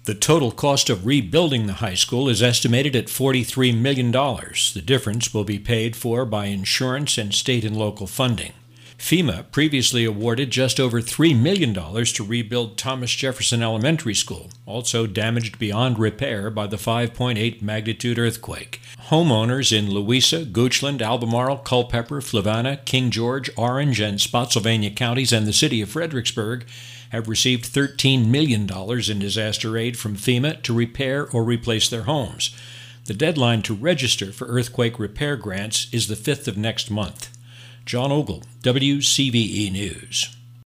The total cost of rebuilding the high school is estimated at $43 million. The difference will be paid for by insurance and state and local funding. FEMA previously awarded just over $3 million to rebuild Thomas Jefferson Elementary School, also damaged beyond repair by the 5.8 magnitude earthquake. Homeowners in Louisa, Goochland, Albemarle, Culpeper, Fluvanna, King George, Orange, and Spotsylvania counties and the city of Fredericksburg have received $13 million in disaster aid from FEMA to repair or replace their homes. The deadline to register for earthquake repair grants is the 5th of next month. John Ogle, WCVE News.